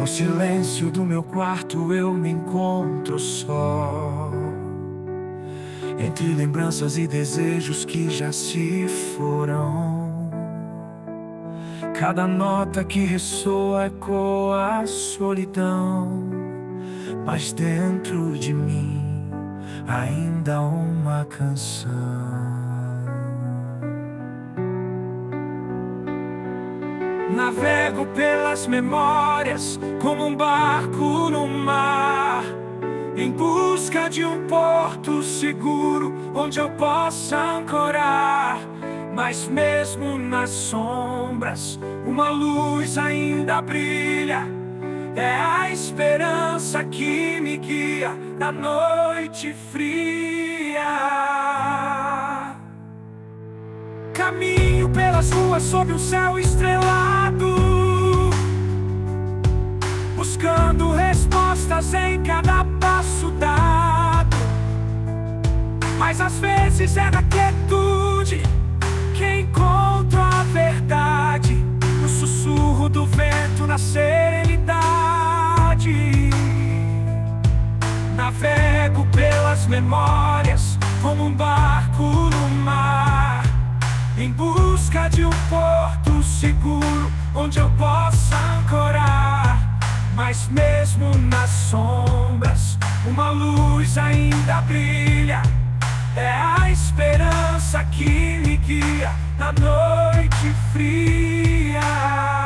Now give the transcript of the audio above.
silêncio do meu quarto eu me encontro só, entre lembranças e desejos que já se foram. Cada nota que ressoa ecoa a solidão, mas dentro de mim ainda há uma canção. Navego pelas memórias como um barco no mar, em busca de um porto seguro onde eu possa ancorar. Mas mesmo nas sombras, uma luz ainda brilha. É a esperança que me guia na noite fria. Caminho pelas ruas sob um céu estrelado, buscando respostas em cada passo dado. Mas às vezes é na quietude que encontro a verdade, no sussurro do vento, na serenidade. Navego pelas memórias como um barco no mar, em busca de um porto seguro onde eu possa ancorar. Mas mesmo nas sombras, uma luz ainda brilha. É a esperança que me guia na noite fria.